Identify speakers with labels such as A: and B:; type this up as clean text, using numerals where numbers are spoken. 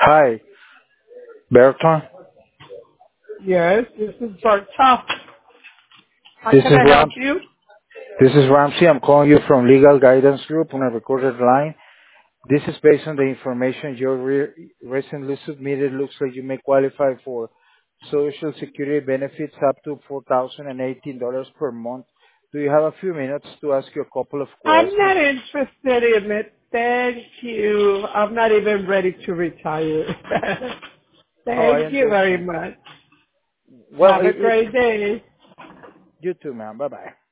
A: Hi, Bertrand.
B: Yes, this is Berta. How
A: This
B: can
A: is
B: I help
A: Ram.
B: you?
A: This is Ramsey. I'm calling you from Legal Guidance Group on a recorded line. This is based on the information you recently submitted. Looks like you may qualify for Social Security benefits up to $4,018 per month. Do you have a few minutes to ask you a couple of
B: I'm
A: questions?
B: not interested in it. Thank you. I'm not even ready to retire.
A: Oh, I
B: Thank you very
A: understand.
B: much.
A: Well,
B: Have a great day.
A: you too, ma'am. Bye bye.